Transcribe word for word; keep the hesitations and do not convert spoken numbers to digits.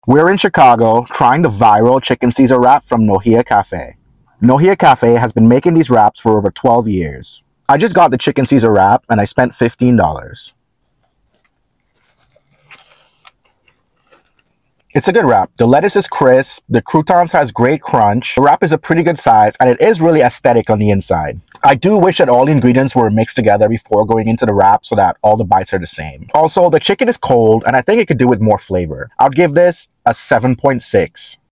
We're in Chicago trying the viral chicken Caesar wrap from Nohia Cafe. Nohia Cafe has been making these wraps for over twelve years. I just got the chicken Caesar wrap and I spent fifteen dollars. It's a good wrap. The lettuce is crisp, the croutons has great crunch, the wrap is a pretty good size, and it is really aesthetic on the inside. I do wish that all the ingredients were mixed together before going into the wrap so that all the bites are the same. Also, the chicken is cold and I think it could do with more flavor. I'll give this a seven point six.